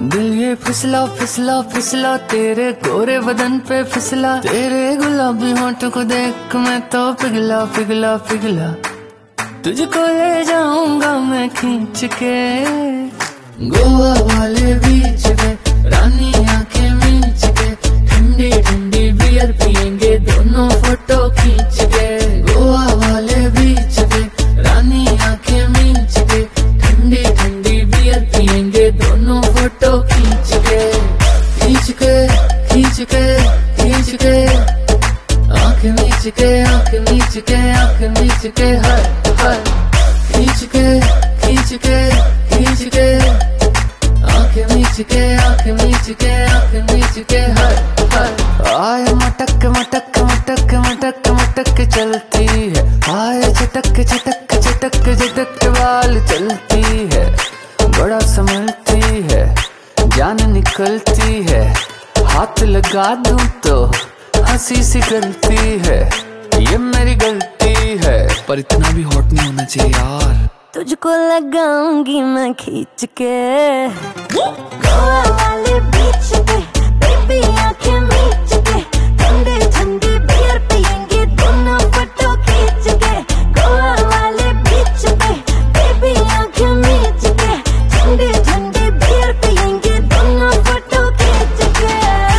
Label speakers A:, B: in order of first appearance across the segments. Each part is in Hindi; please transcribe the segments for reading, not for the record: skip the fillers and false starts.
A: दिल ये फिसला फिसला फिसला तेरे गोरे बदन पे फिसला, तेरे गुलाबी होंठों को देख मैं तो पिघला पिघला पिघला। तुझको ले जाऊंगा मैं खींच के गोवा वाले बीच पे, रानी आंखें मींच के, ठंडी ठंडी बियर पियेंगे दोनों फोटो खींच के। गोवा वाले बीच पे, रानी आंखें मींच के, ठंडी ठंडी बियर पियेंगे दोनों फोटो खींच के। खींच के खींच के खींच के, आंखें मींच के आंखें मींच के आंखें मींच के, हाय हाय। खींच के खींच के खींच के, आंखें मींच के आंखें मींच के आंखें मींच के, हाय हाय। आय मटक मटक मटक मटक मटक चलती है, आय चटक चटक चटक चटक बाल चलती है। बड़ा संभलती है, जान निकलती है, हाथ लगा दूं तो हंसी सी गलती है। ये मेरी गलती है, पर इतना भी हॉट नहीं होना चाहिए यार।
B: तुझको लगाऊंगी मैं खींच के गोवा वाले बीच पे, बेबी आंखें मींच के, ठंडे ठंडे बियर पियेंगे दोनों फोटो खींच के। गोवा वाले बीच पे, बेबी आंखें मींच के, ठंडे ठंडे बियर पियेंगे दोनों फोटो खींच के।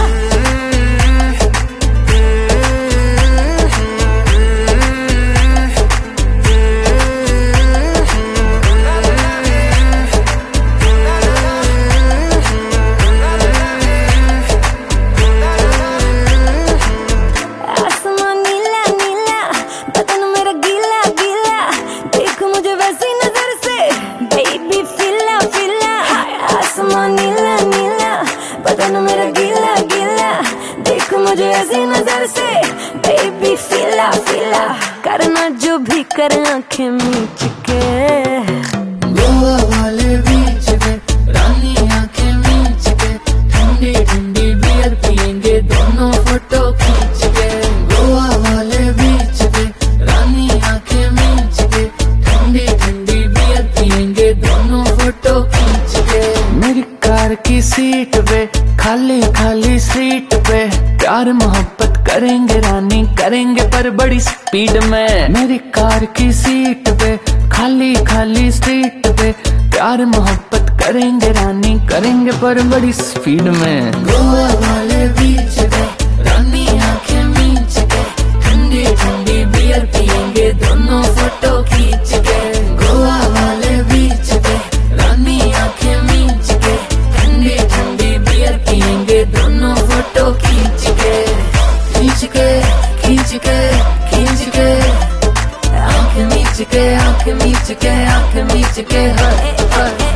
B: बदन मेरा गीला गीला, देख मुझे ऐसी नजर से, बेबी फीला फीला, करना जो भी कर आंखें मींच के।
A: गोवा वाले बीच पे, रानी आंखें मींच के, ठंडी ठंडी बियर पियेंगे दोनों फोटो खींच के। गोवा वाले बीच पे, रानी आंखें मींच के, ठंडी ठंडी बियर पियेंगे दोनों फोटो खींच के। मेरी कार की सीट पे, खाली खाली सीट पे, प्यार मोहब्बत करेंगे रानी करेंगे पर बड़ी स्पीड में। मेरी कार की सीट पे, खाली खाली सीट पे, प्यार मोहब्बत करेंगे रानी करेंगे पर बड़ी स्पीड में। गोवा वाले बीच पे, रानी आंखें मींच के, ठंडी ठंडी बियर पियेंगे दोनों फोटो खींच के। गोवा वाले बीच पे, रानी आंखें मींच के, ठंडी ठंडी बियर पियेंगे दोनों फोटो खींच के। खींच के खींच के खींच के, आंखें मींच के आंखें मींच के आंखें मींच के, हाय हाय।